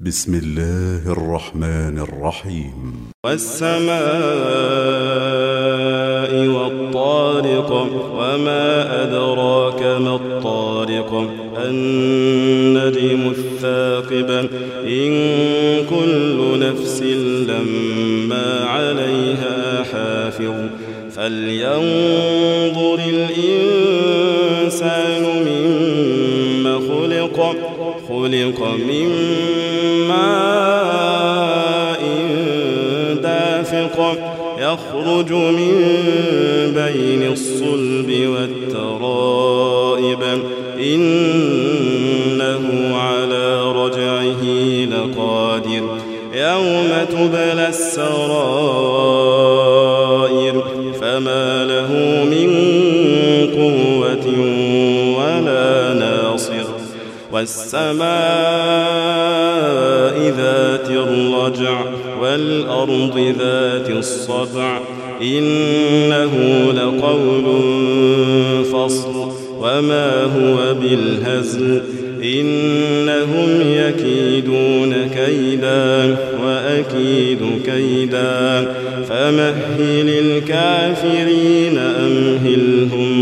بسم الله الرحمن الرحيم. والسماء والطارق وما أدراك ما الطارق النجم الثاقب إن كل نفس لما عليها حافظ فلينظر الإنسان مما خلق من ماء دافق يخرج من بين الصلب والترائب إنه على رجعه لقادر يوم تبلى السرائر فما له من قوة ولا ناصر والسماء ذات الرجع والأرض ذات الصدع إنه لقول فصل وما هو بالهزل إنهم يكيدون كيدا وأكيد كيدا فمهل الكافرين أمهلهم